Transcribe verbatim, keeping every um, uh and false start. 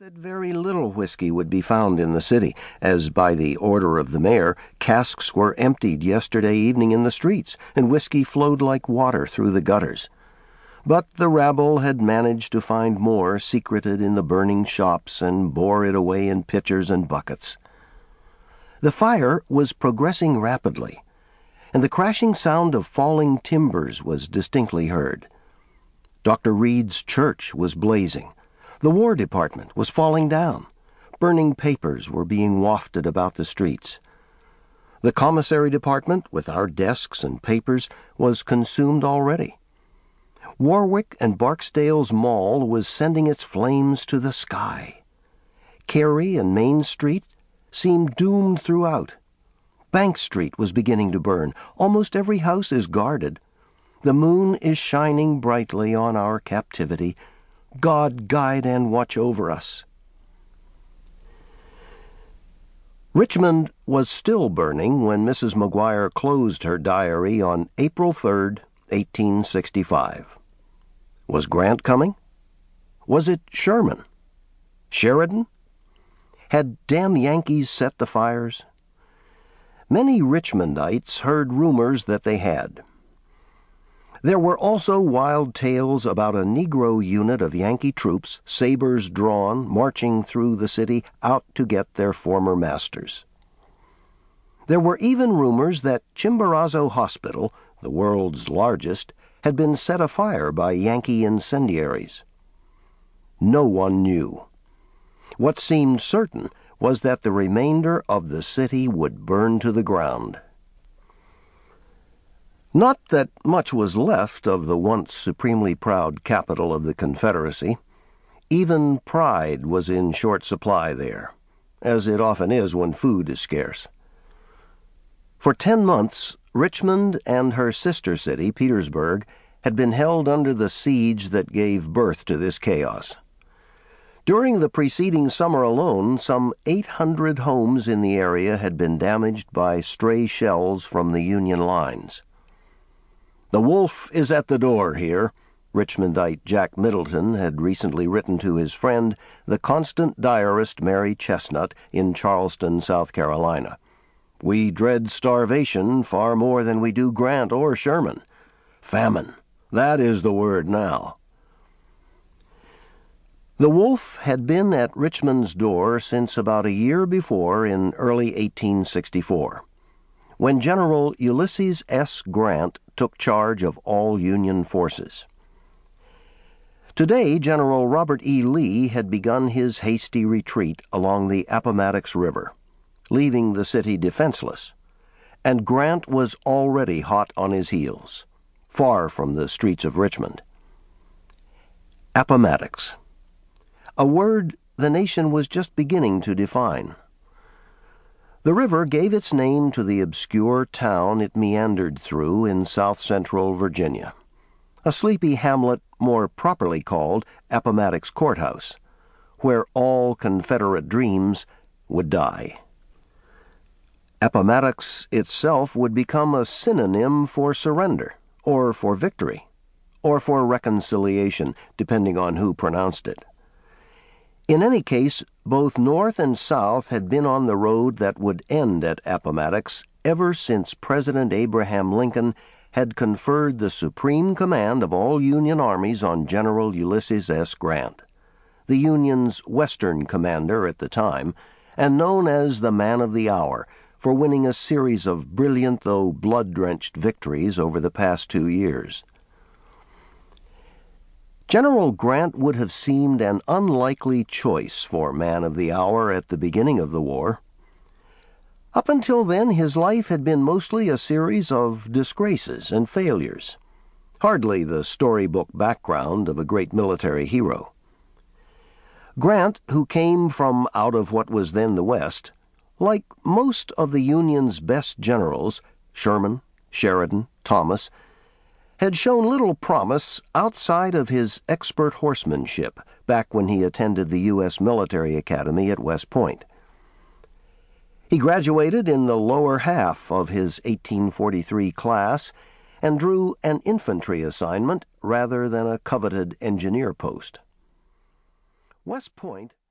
that very little whiskey would be found in the city, as by the order of the mayor, casks were emptied yesterday evening in the streets, and whiskey flowed like water through the gutters. But the rabble had managed to find more secreted in the burning shops and bore it away in pitchers and buckets. The fire was progressing rapidly, and the crashing sound of falling timbers was distinctly heard. Doctor Reed's church was blazing. The War Department was falling down. Burning papers were being wafted about the streets. The Commissary Department, with our desks and papers, was consumed already. Warwick and Barksdale's Mall was sending its flames to the sky. Carey and Main Street seemed doomed throughout. Bank Street was beginning to burn. Almost every house is guarded. The moon is shining brightly on our captivity. God guide and watch over us. Richmond was still burning when Missus McGuire closed her diary on April third, eighteen sixty-five. Was Grant coming? Was it Sherman? Sheridan? Had damn Yankees set the fires? Many Richmondites heard rumors that they had. There were also wild tales about a Negro unit of Yankee troops, sabers drawn, marching through the city out to get their former masters. There were even rumors that Chimborazo Hospital, the world's largest, had been set afire by Yankee incendiaries. No one knew. What seemed certain was that the remainder of the city would burn to the ground. Not that much was left of the once supremely proud capital of the Confederacy. Even pride was in short supply there, as it often is when food is scarce. For ten months, Richmond and her sister city, Petersburg, had been held under the siege that gave birth to this chaos. During the preceding summer alone, some eight hundred homes in the area had been damaged by stray shells from the Union lines. "The wolf is at the door here," Richmondite Jack Middleton had recently written to his friend, the constant diarist Mary Chestnut, in Charleston, South Carolina. "We dread starvation far more than we do Grant or Sherman. Famine, that is the word now." The wolf had been at Richmond's door since about a year before, in early eighteen sixty-four. When General Ulysses S. Grant took charge of all Union forces. Today, General Robert E. Lee had begun his hasty retreat along the Appomattox River, leaving the city defenseless, and Grant was already hot on his heels, far from the streets of Richmond. Appomattox, a word the nation was just beginning to define. The river gave its name to the obscure town it meandered through in south-central Virginia, a sleepy hamlet more properly called Appomattox Courthouse, where all Confederate dreams would die. Appomattox itself would become a synonym for surrender, or for victory, or for reconciliation, depending on who pronounced it. In any case, both North and South had been on the road that would end at Appomattox ever since President Abraham Lincoln had conferred the supreme command of all Union armies on General Ulysses S. Grant, the Union's Western commander at the time, and known as the Man of the Hour for winning a series of brilliant though blood-drenched victories over the past two years. General Grant would have seemed an unlikely choice for Man of the Hour at the beginning of the war. Up until then, his life had been mostly a series of disgraces and failures, hardly the storybook background of a great military hero. Grant, who came from out of what was then the West, like most of the Union's best generals, Sherman, Sheridan, Thomas, had shown little promise outside of his expert horsemanship back when he attended the U S Military Academy at West Point. He graduated in the lower half of his eighteen forty-three class and drew an infantry assignment rather than a coveted engineer post. West Point